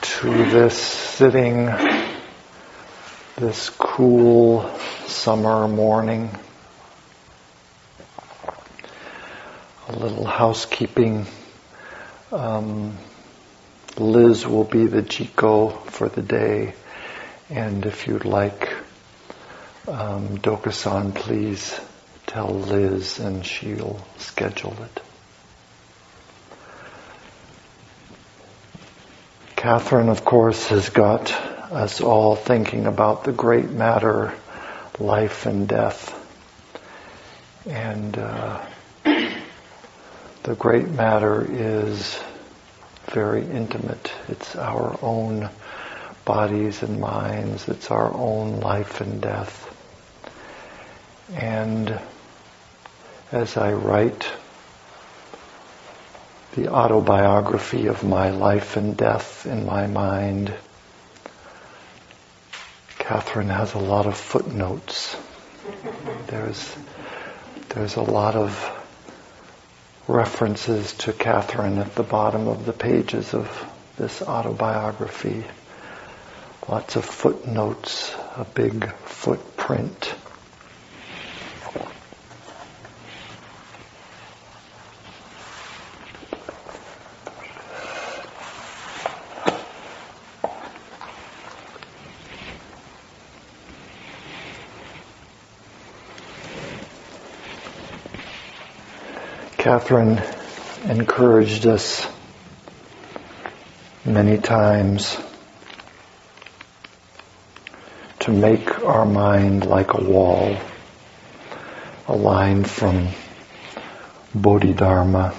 to this sitting, this cool summer morning. A little housekeeping. Liz will be the Jiko for the day, and if you'd like, Dokusan, please tell Liz and she'll schedule it. Catherine, of course, has got us all thinking about the great matter, life and death. And the great matter is very intimate. It's our own bodies and minds. It's our own life and death. And as I write the autobiography of my life and death in my mind, Catherine has a lot of footnotes. There's a lot of references to Catherine at the bottom of the pages of this autobiography. Lots of footnotes, a big footprint. Catherine encouraged us many times to make our mind like a wall. A line from Bodhidharma.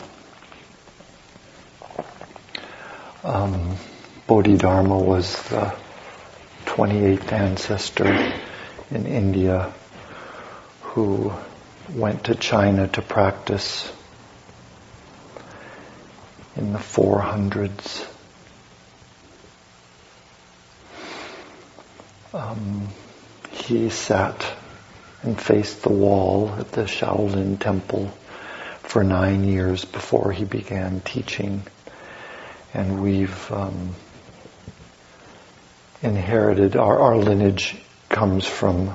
Bodhidharma was the 28th ancestor in India who went to China to practice in the 400s. He sat and faced the wall at the Shaolin Temple for 9 years before he began teaching. And we've inherited, our lineage comes from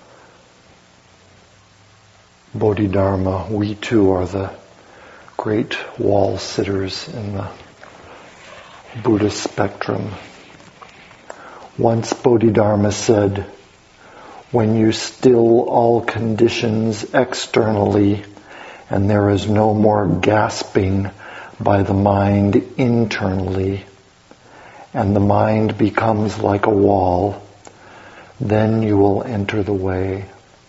Bodhidharma. We too are the great wall sitters in the Buddhist spectrum. Once Bodhidharma said, "When you still all conditions externally and there is no more gasping by the mind internally, and the mind becomes like a wall, then you will enter the way."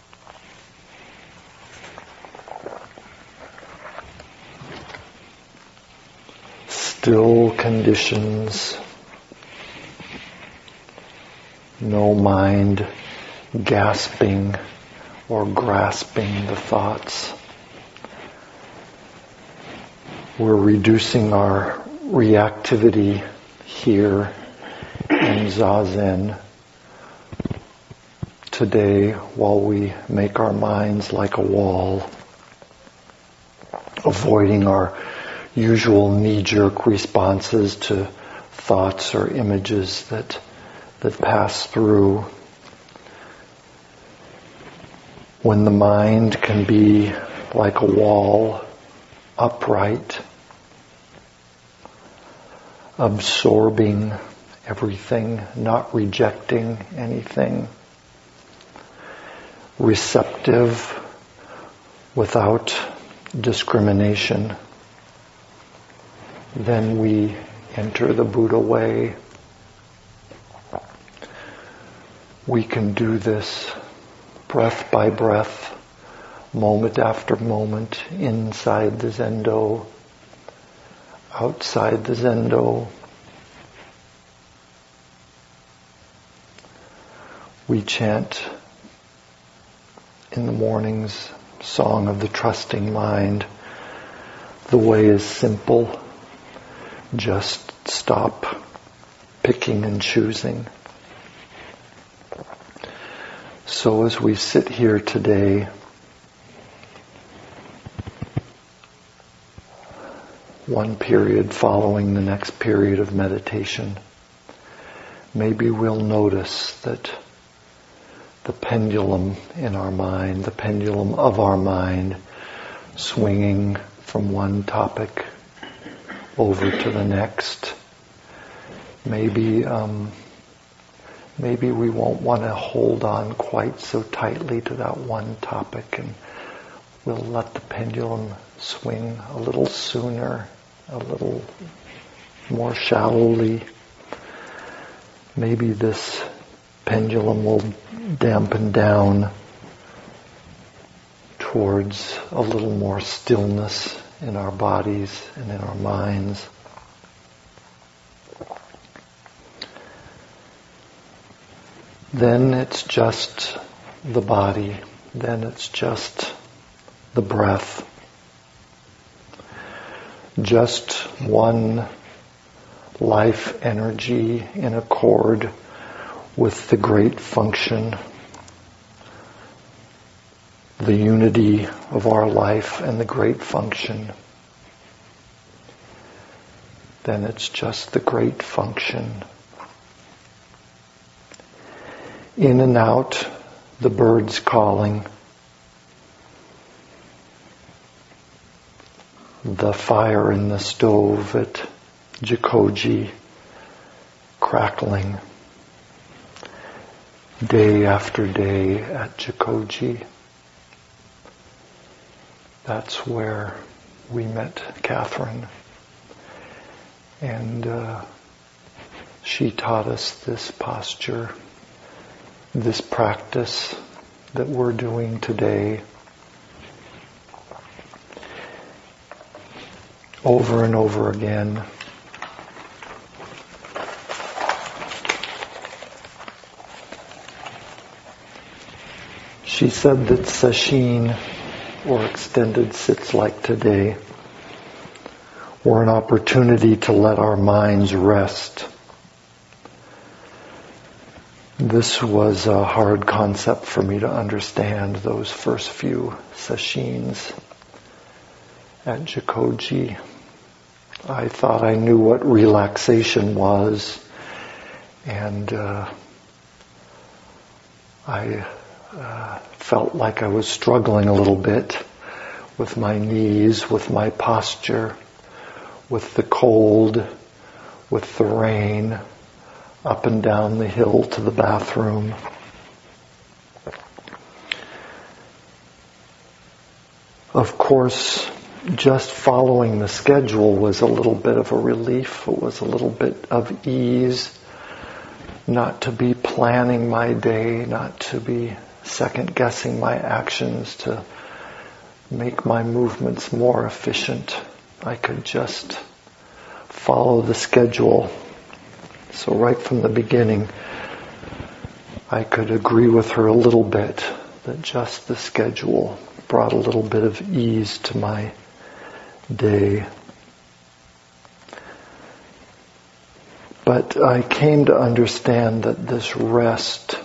Still conditions, no mind gasping or grasping the thoughts. We're reducing our reactivity here in Zazen today while we make our minds like a wall, avoiding our usual knee-jerk responses to thoughts or images that pass through. When the mind can be like a wall, upright, absorbing everything, not rejecting anything, receptive without discrimination, then we enter the Buddha way. We can do this breath by breath, moment after moment, inside the Zendo, outside the Zendo. We chant in the mornings, Song of the Trusting Mind. The way is simple. Just stop picking and choosing. So as we sit here today, one period following the next period of meditation, maybe we'll notice that the pendulum in our mind, the pendulum of our mind, swinging from one topic over to the next. Maybe we won't want to hold on quite so tightly to that one topic, and we'll let the pendulum swing a little sooner, a little more shallowly. Maybe this pendulum will dampen down towards a little more stillness in our bodies and in our minds. Then it's just the body. Then it's just the breath. Just one life energy in accord with the great function, the unity of our life and the great function. Then it's just the great function. In and out, the birds calling, the fire in the stove at Jikoji crackling, day after day at Jikoji. That's where we met Catherine, and she taught us this posture, this practice that we're doing today, over and over again. She said that sesshin, or extended sits like today, were an opportunity to let our minds rest. This was a hard concept for me to understand, those first few sesshins at Jikoji. I thought I knew what relaxation was, and I felt like I was struggling a little bit with my knees, with my posture, with the cold, with the rain, up and down the hill to the bathroom. Of course, just following the schedule was a little bit of a relief. It was a little bit of ease, not to be planning my day, not to be second-guessing my actions, to make my movements more efficient. I could just follow the schedule. So right from the beginning, I could agree with her a little bit that just the schedule brought a little bit of ease to my day. But I came to understand that this rest,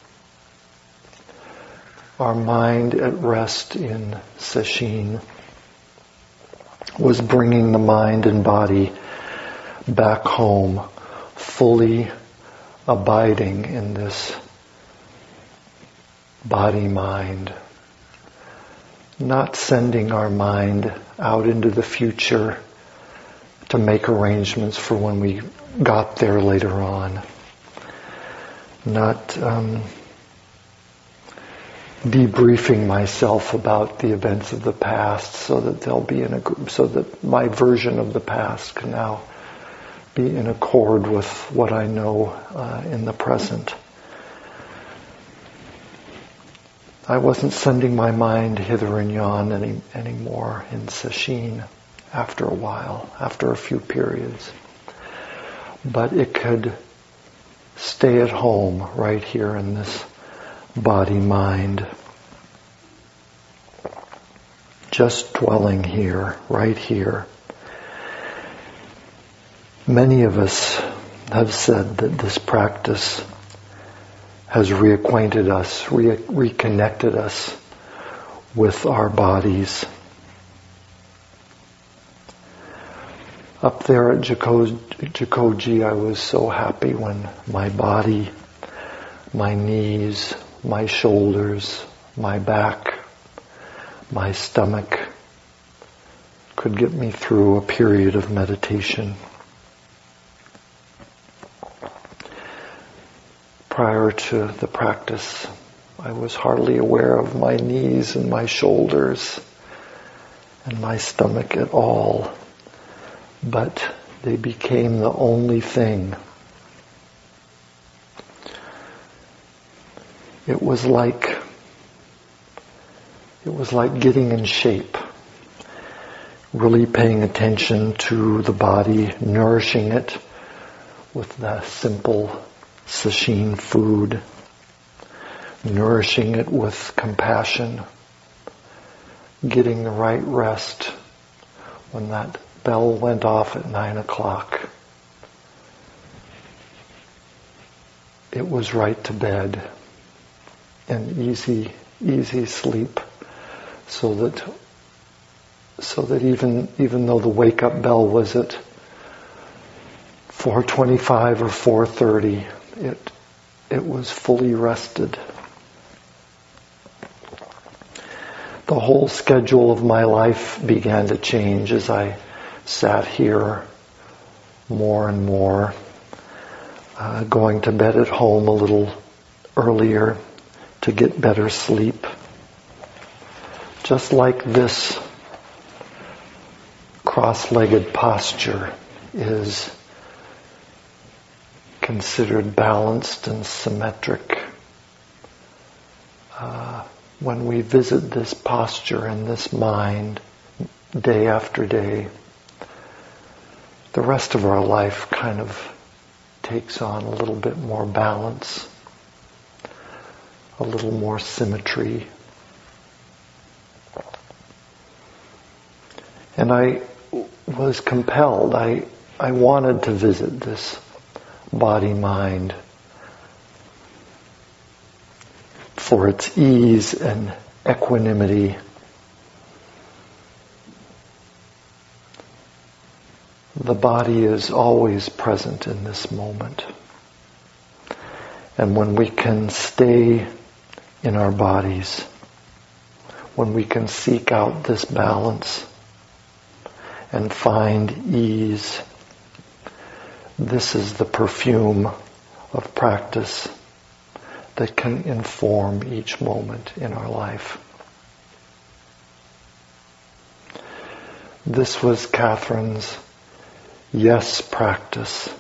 our mind at rest in sesshin, was bringing the mind and body back home, fully abiding in this body-mind, not sending our mind out into the future to make arrangements for when we got there later on, not debriefing myself about the events of the past so that they'll be so that my version of the past can now be in accord with what I know in the present. I wasn't sending my mind hither and yon anymore in sesshin after a while, after a few periods. But it could stay at home right here in this body-mind, just dwelling here, right here. Many of us have said that this practice has reacquainted us, reconnected us with our bodies. Up there at Jikoji, I was so happy when my body, my knees, my shoulders, my back, my stomach could get me through a period of meditation. Prior to the practice, I was hardly aware of my knees and my shoulders and my stomach at all, but they became the only thing. It was like getting in shape, really paying attention to the body, nourishing it with the simple sesshin food, nourishing it with compassion, getting the right rest when that bell went off at 9:00. It was right to bed and easy sleep, so that even though the wake up bell was at 4:25 or 4:30, it was fully rested. The whole schedule of my life began to change as I sat here more and more, going to bed at home a little earlier to get better sleep. Just like this cross-legged posture is considered balanced and symmetric. When we visit this posture and this mind day after day, the rest of our life kind of takes on a little bit more balance, a little more symmetry. And I was compelled, I wanted to visit this body-mind for its ease and equanimity. The body is always present in this moment. And when we can stay in our bodies, when we can seek out this balance and find ease, this is the perfume of practice that can inform each moment in our life. This was Catherine's yes practice.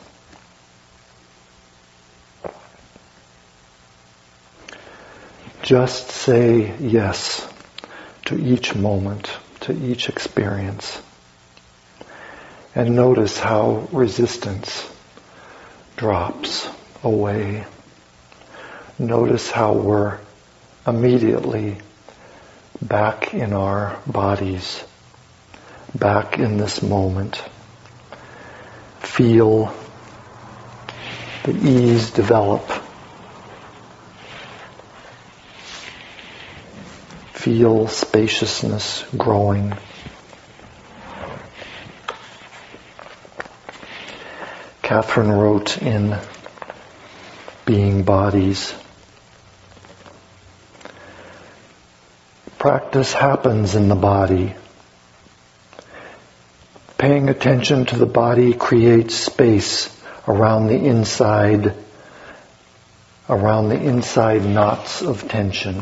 Just say yes to each moment, to each experience. And notice how resistance drops away. Notice how we're immediately back in our bodies, back in this moment. Feel the ease develop. Feel spaciousness growing. Catherine wrote in Being Bodies, practice happens in the body. Paying attention to the body creates space around the inside knots of tension.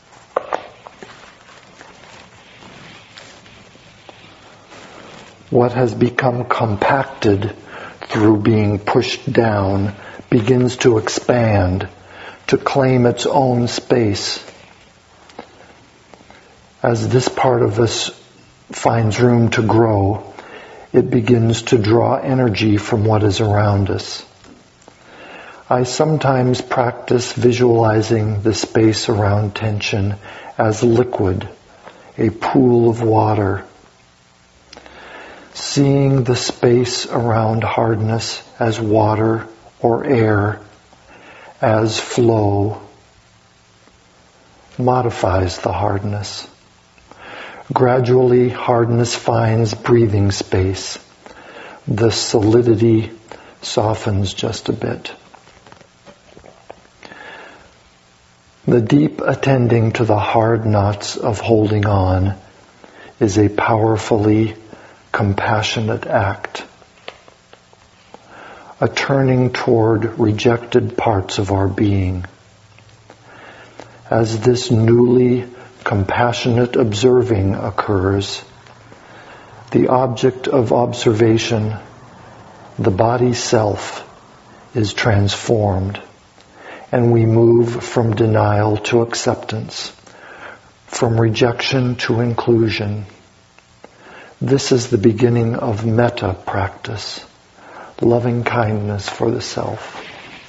What has become compacted through being pushed down begins to expand, to claim its own space. As this part of us finds room to grow, it begins to draw energy from what is around us. I sometimes practice visualizing the space around tension as liquid, a pool of water. Seeing the space around hardness as water or air, as flow, modifies the hardness. Gradually, hardness finds breathing space. the solidity softens just a bit. The deep attending to the hard knots of holding on is a powerfully compassionate act, a turning toward rejected parts of our being. As this newly compassionate observing occurs, the object of observation, the body self, is transformed, and we move from denial to acceptance, from rejection to inclusion. This is the beginning of metta practice, loving kindness for the self.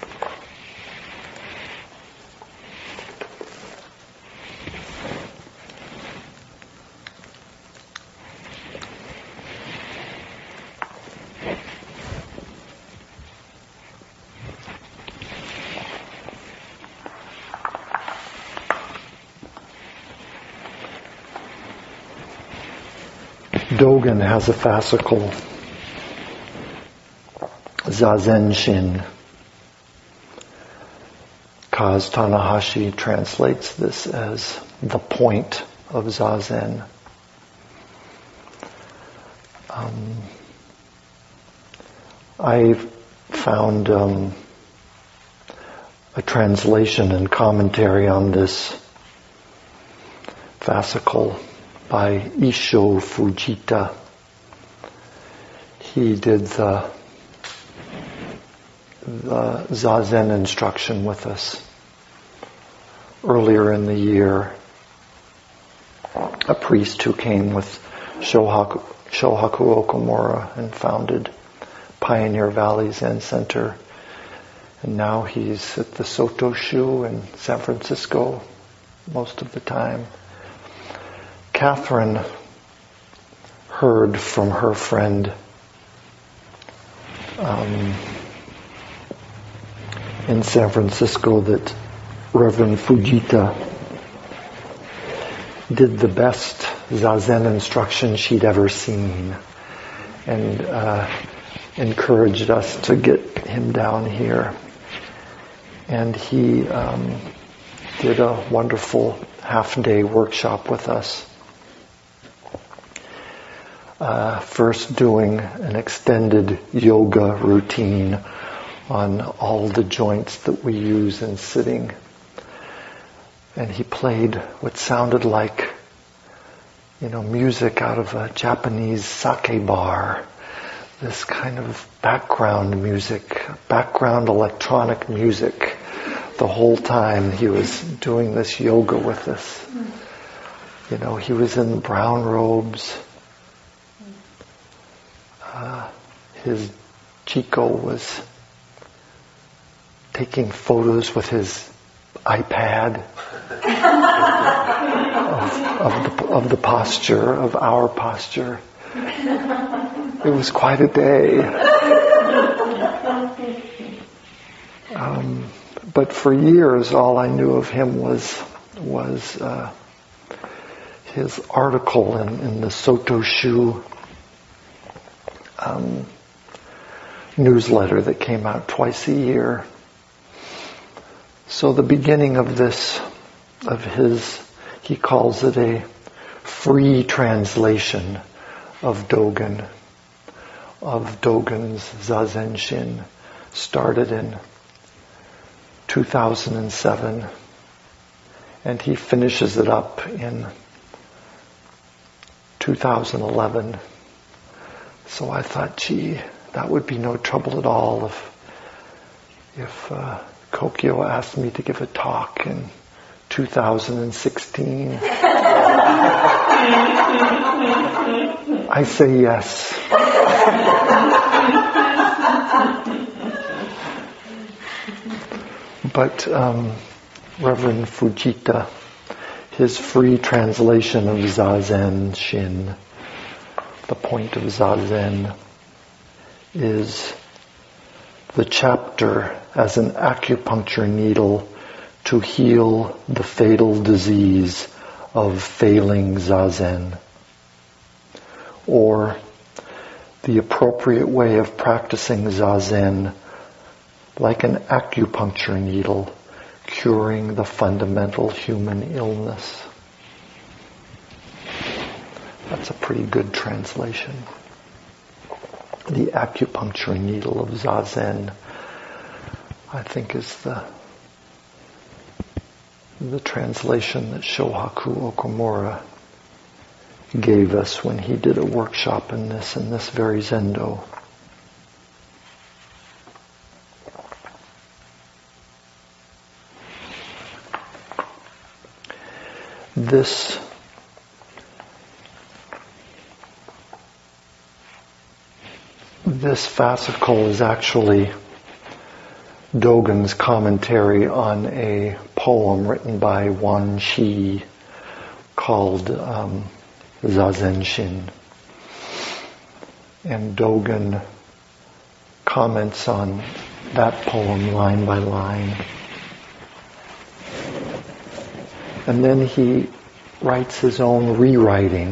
Dogen has a fascicle, Zazen Shin. Kaz Tanahashi translates this as the point of Zazen. I found a translation and commentary on this fascicle by Issho Fujita. He did the Zazen instruction with us earlier in the year. A priest who came with Shohaku Okumura and founded Pioneer Valley Zen Center. And now he's at the Soto Shu in San Francisco most of the time. Catherine heard from her friend in San Francisco that Reverend Fujita did the best Zazen instruction she'd ever seen, and encouraged us to get him down here. And he did a wonderful half-day workshop with us. First doing an extended yoga routine on all the joints that we use in sitting. And he played what sounded like, music out of a Japanese sake bar. This kind of background music, background electronic music. The whole time he was doing this yoga with us. He was in brown robes. His Chico was taking photos with his iPad of the posture, of our posture. It was quite a day. But for years, all I knew of him was his article in the Soto Shu newsletter that came out twice a year. So the beginning of he calls it a free translation of Dogen's Zazen Shin, started in 2007, and he finishes it up in 2011. So I thought, that would be no trouble at all if Kokyo asked me to give a talk in 2016. I say yes. But Reverend Fujita, his free translation of Zazen Shin, the point of Zazen, is the chapter as an acupuncture needle to heal the fatal disease of failing Zazen, or the appropriate way of practicing Zazen like an acupuncture needle curing the fundamental human illness. That's a pretty good translation. The acupuncture needle of Zazen, I think, is the translation that Shohaku Okumura gave us when he did a workshop in this very Zendo. This fascicle is actually Dogen's commentary on a poem written by Wan Shi called Zazen Shin. And Dogen comments on that poem line by line. And then he writes his own rewriting,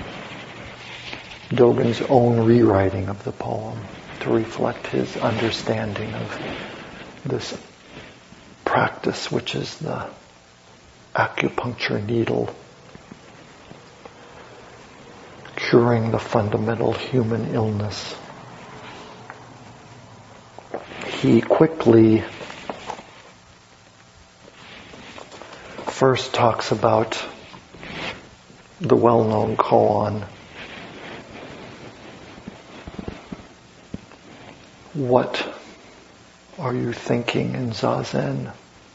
Dogen's own rewriting of the poem to reflect his understanding of this practice, which is the acupuncture needle, curing the fundamental human illness. He quickly first talks about the well-known koan. What are you thinking in Zazen?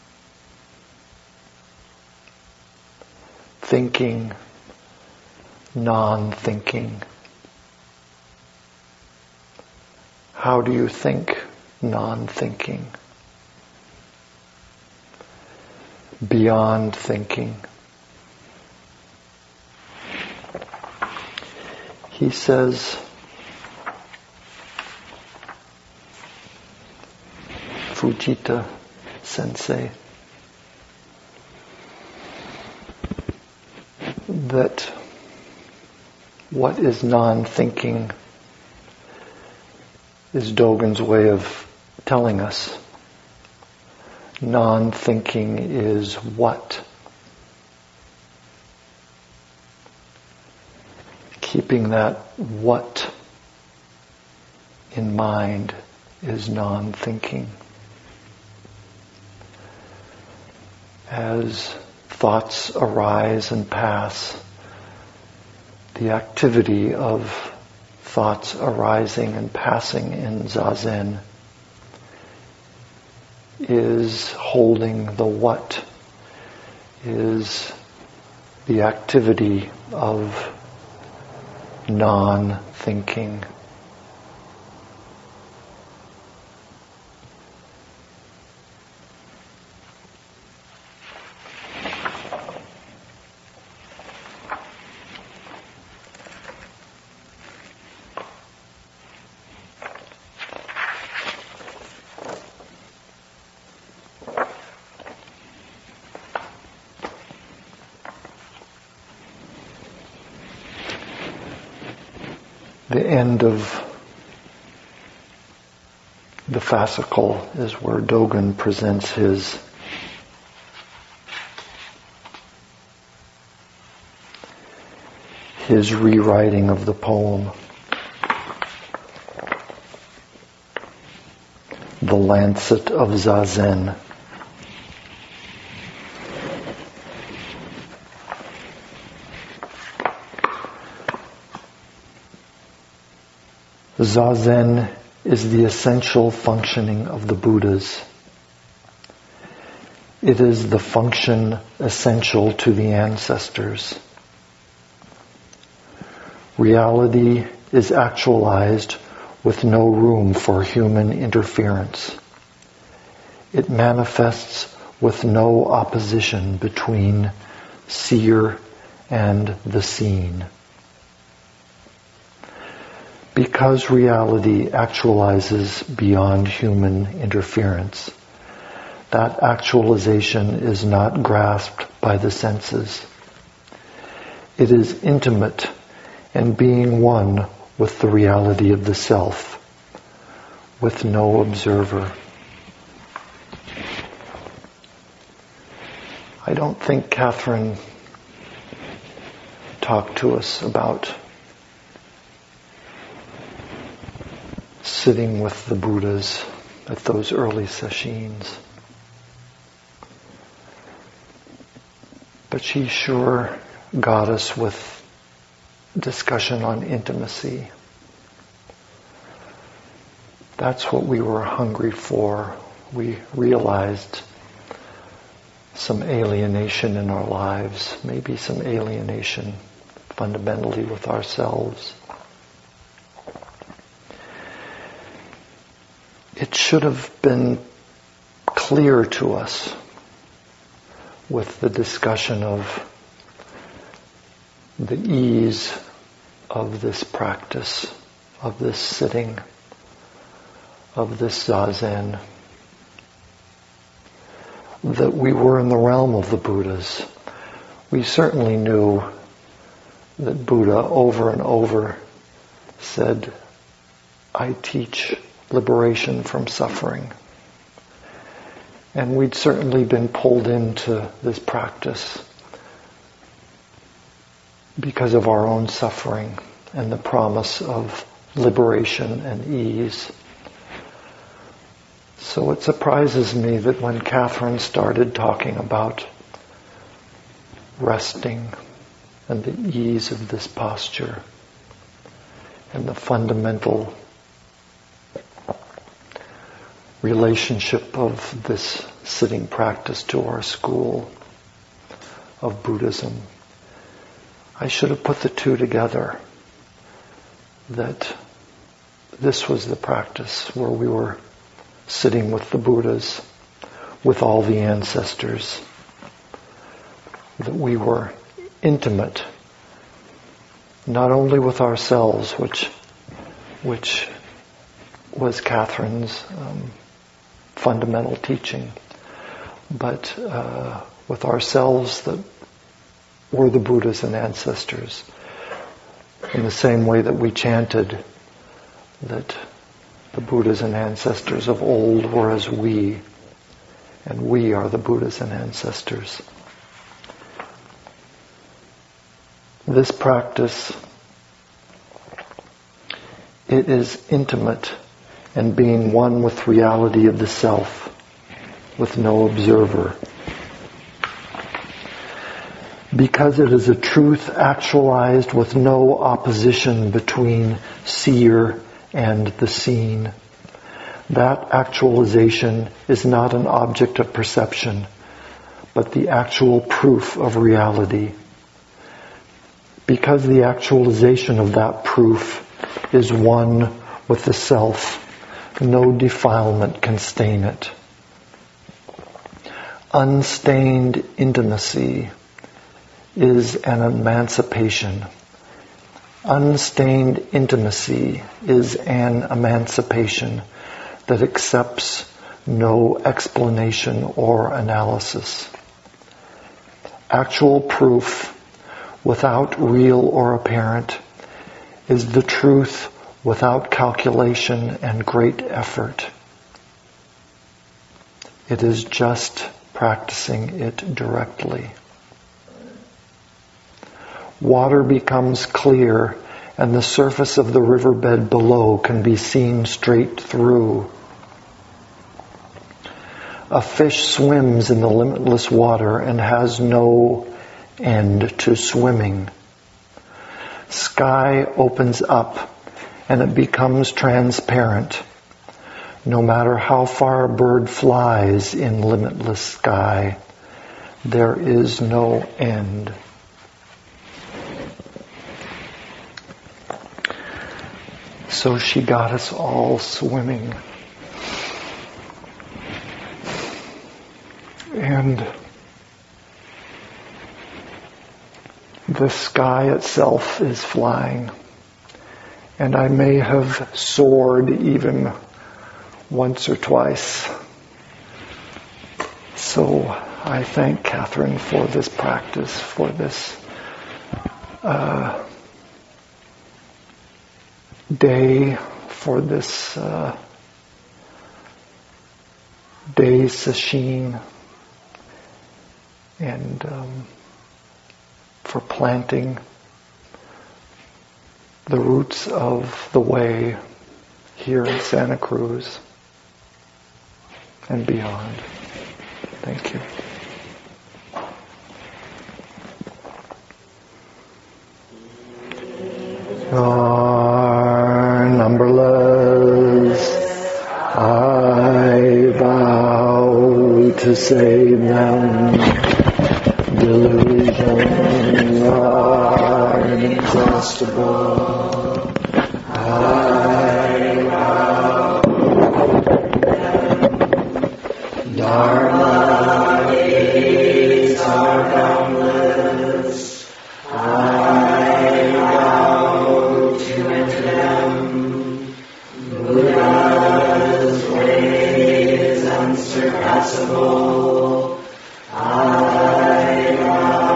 Thinking, non-thinking. How do you think non-thinking? Beyond thinking. He says, Fujita Sensei, that what is non-thinking is Dogen's way of telling us. Non-thinking is what? Keeping that what in mind is non-thinking. As thoughts arise and pass, the activity of thoughts arising and passing in Zazen is holding the what, is the activity of non-thinking. The end of the fascicle is where Dogen presents his rewriting of the poem, The Lancet of Zazen. Zazen is the essential functioning of the Buddhas. It is the function essential to the ancestors. Reality is actualized with no room for human interference. It manifests with no opposition between seer and the seen. Because reality actualizes beyond human interference, that actualization is not grasped by the senses. It is intimate and being one with the reality of the self, with no observer. I don't think Catherine talked to us about sitting with the Buddhas at those early sessions. But she sure got us with discussion on intimacy. That's what we were hungry for. We realized some alienation in our lives, maybe some alienation fundamentally with ourselves. It should have been clear to us with the discussion of the ease of this practice, of this sitting, of this zazen, that we were in the realm of the Buddhas. We certainly knew that Buddha over and over said, I teach liberation from suffering. And we'd certainly been pulled into this practice because of our own suffering and the promise of liberation and ease. So it surprises me that when Catherine started talking about resting and the ease of this posture and the fundamental relationship of this sitting practice to our school of Buddhism, I should have put the two together, that this was the practice where we were sitting with the Buddhas, with all the ancestors, that we were intimate, not only with ourselves, which was Catherine's fundamental teaching, but with ourselves that were the Buddhas and ancestors, in the same way that we chanted that the Buddhas and ancestors of old were as we, and we are the Buddhas and ancestors. This practice, it is intimate and being one with reality of the self, with no observer. Because it is a truth actualized with no opposition between seer and the seen. That actualization is not an object of perception, but the actual proof of reality. Because the actualization of that proof is one with the self, no defilement can stain it. Unstained intimacy is an emancipation. Unstained intimacy is an emancipation that accepts no explanation or analysis. Actual proof, without real or apparent, is the truth without calculation and great effort. It is just practicing it directly. Water becomes clear and the surface of the riverbed below can be seen straight through. A fish swims in the limitless water and has no end to swimming. Sky opens up and it becomes transparent. No matter how far a bird flies in limitless sky, there is no end. So she got us all swimming. And the sky itself is flying. And I may have soared even once or twice. So I thank Catherine for this practice, for this day, for this day sesshin, and for planting the roots of the way here in Santa Cruz and beyond. Thank you. Are numberless, I vow to save them. Delusions are inexhaustible. I vow them. Dharma gates are boundless. I vow to enter them. Buddha's way is unsurpassable. I vow